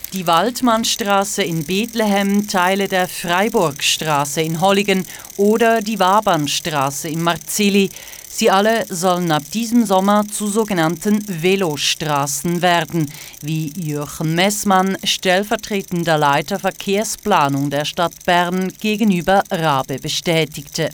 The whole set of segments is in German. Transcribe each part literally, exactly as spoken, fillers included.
Die Waldmannstraße in Bethlehem, Teile der Freiburgstraße in Holligen oder die Wabernstraße in Marzili. Sie alle sollen ab diesem Sommer zu sogenannten Velostraßen werden, wie Jürgen Messmann, stellvertretender Leiter Verkehrsplanung der Stadt Bern, gegenüber Rabe bestätigte.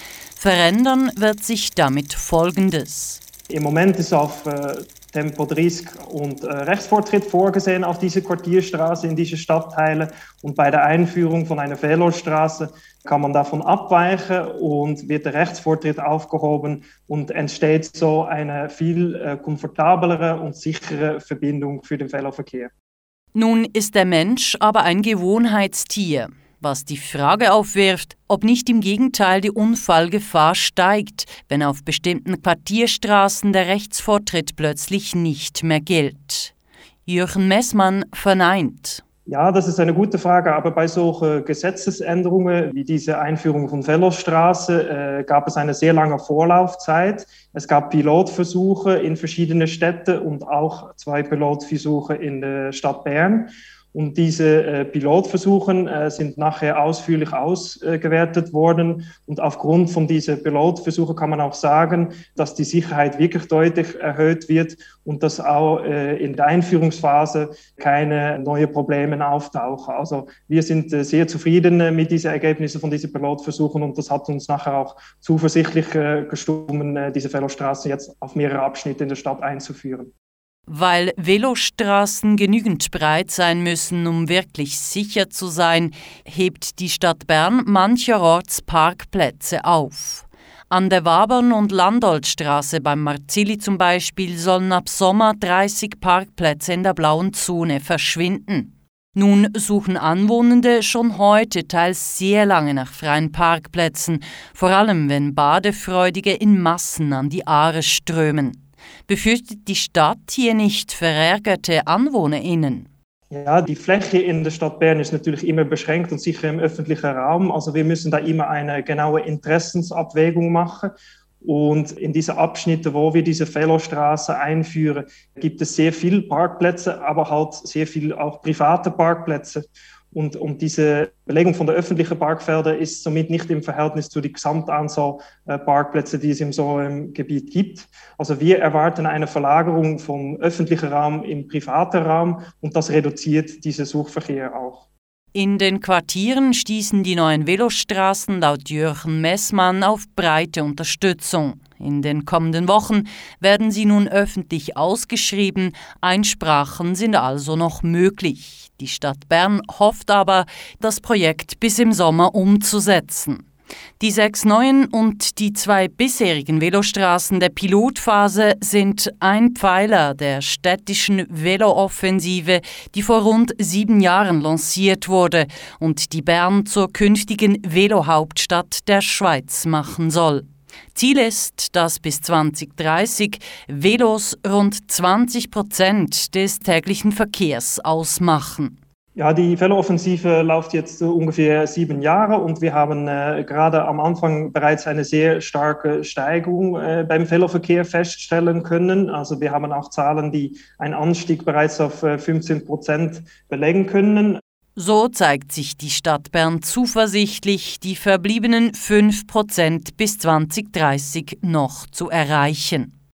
Verändern wird sich damit Folgendes. Im Moment ist auf äh, Tempo dreißig und äh, Rechtsvortritt vorgesehen auf diese Quartierstraße in diese Stadtteile. Und bei der Einführung von einer Velostraße kann man davon abweichen und wird der Rechtsvortritt aufgehoben und entsteht so eine viel äh, komfortablere und sichere Verbindung für den Veloverkehr. Nun ist der Mensch aber ein Gewohnheitstier, was die Frage aufwirft, ob nicht im Gegenteil die Unfallgefahr steigt, wenn auf bestimmten Quartierstraßen der Rechtsvortritt plötzlich nicht mehr gilt. Jürgen Messmann verneint. Ja, das ist eine gute Frage, aber bei solchen Gesetzesänderungen wie diese Einführung von Velostraße äh, gab es eine sehr lange Vorlaufzeit. Es gab Pilotversuche in verschiedenen Städten und auch zwei Pilotversuche in der Stadt Bern. Und diese äh, Pilotversuche äh, sind nachher ausführlich ausgewertet worden. Und aufgrund von diesen Pilotversuchen kann man auch sagen, dass die Sicherheit wirklich deutlich erhöht wird und dass auch äh, in der Einführungsphase keine neuen Probleme auftauchen. Also wir sind äh, sehr zufrieden äh, mit diesen Ergebnissen von diesen Pilotversuchen und das hat uns nachher auch zuversichtlich äh, gestimmt, äh, diese Velostraßen jetzt auf mehrere Abschnitte in der Stadt einzuführen. Weil Velostraßen genügend breit sein müssen, um wirklich sicher zu sein, hebt die Stadt Bern mancherorts Parkplätze auf. An der Wabern- und Landoldstraße beim Marzili zum Beispiel sollen ab Sommer dreißig Parkplätze in der blauen Zone verschwinden. Nun suchen Anwohnende schon heute teils sehr lange nach freien Parkplätzen, vor allem wenn Badefreudige in Massen an die Aare strömen. Befürchtet die Stadt hier nicht verärgerte AnwohnerInnen? Ja, die Fläche in der Stadt Bern ist natürlich immer beschränkt und sicher im öffentlichen Raum. Also wir müssen da immer eine genaue Interessensabwägung machen. Und in diese Abschnitte, wo wir diese Velostraße einführen, gibt es sehr viele Parkplätze, aber halt sehr viel auch private Parkplätze. Und, und diese Belegung von der öffentlichen Parkfelder ist somit nicht im Verhältnis zu der Gesamtanzahl äh, Parkplätze, die es in so einem Gebiet gibt. Also wir erwarten eine Verlagerung vom öffentlichen Raum im privaten Raum und das reduziert diesen Suchverkehr auch. In den Quartieren stießen die neuen Velostraßen laut Jürgen Messmann auf breite Unterstützung. In den kommenden Wochen werden sie nun öffentlich ausgeschrieben, Einsprachen sind also noch möglich. Die Stadt Bern hofft aber, das Projekt bis im Sommer umzusetzen. Die sechs neuen und die zwei bisherigen Velostraßen der Pilotphase sind ein Pfeiler der städtischen Velooffensive, die vor rund sieben Jahren lanciert wurde und die Bern zur künftigen Velohauptstadt der Schweiz machen soll. Ziel ist, dass bis zwanzig dreißig Velos rund zwanzig Prozent des täglichen Verkehrs ausmachen. Ja, die Velooffensive läuft jetzt ungefähr sieben Jahre und wir haben äh, gerade am Anfang bereits eine sehr starke Steigerung äh, beim Veloverkehr feststellen können. Also wir haben auch Zahlen, die einen Anstieg bereits auf äh, fünfzehn Prozent belegen können. So zeigt sich die Stadt Bern zuversichtlich, die verbliebenen fünf Prozent bis zwanzig dreißig noch zu erreichen.